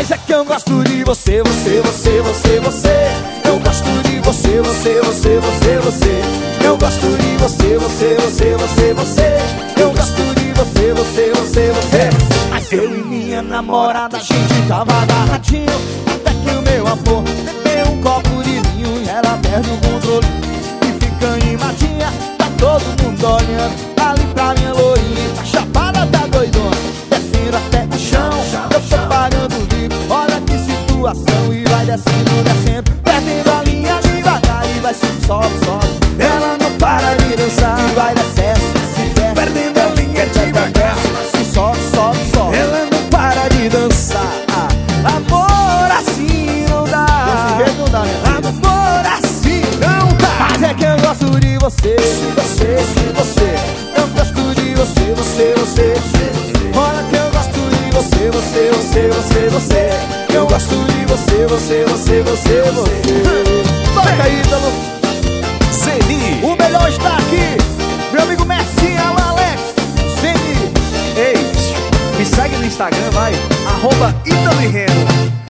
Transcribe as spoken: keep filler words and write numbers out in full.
Mas é que eu gosto de você, você, você, você, você. Eu gosto de você, você, você, você, você. Eu gosto de você, você, você, você, você. Eu gosto de você, você, você, você. Mas eu e minha namorada, a gente tava agarradinho, até que o meu amor bebeu um copo de vinho e ela perde o controle e fica animadinha. Tá todo mundo olhando ali pra minha loirinha, tá chapada, tá doidona, descendo até o chão. Eu tô pagando o bico, olha que situação. E vai descendo, descendo, perdendo a linha devagar. E vai subindo, sobe, sobe. Ela não para de dançar. E vai descendo, se desce, perdendo a linha devagar. Se sobe, sobe, sobe. Ela não para de dançar. Amor assim não dá. Desse jeito não dá, né? Amor assim não dá. Mas é que eu gosto de você, você, você. Eu gosto de você, você, você, você. Olha que eu gosto de você, você, você, você, você. Eu gosto de você, você, você, você, você. Toca aí, Ítalo. Zeni. O melhor está aqui, meu amigo Messi, alô Alex. Zeni. Ei, me segue no Instagram, vai. Arroba Ítalo e Reno.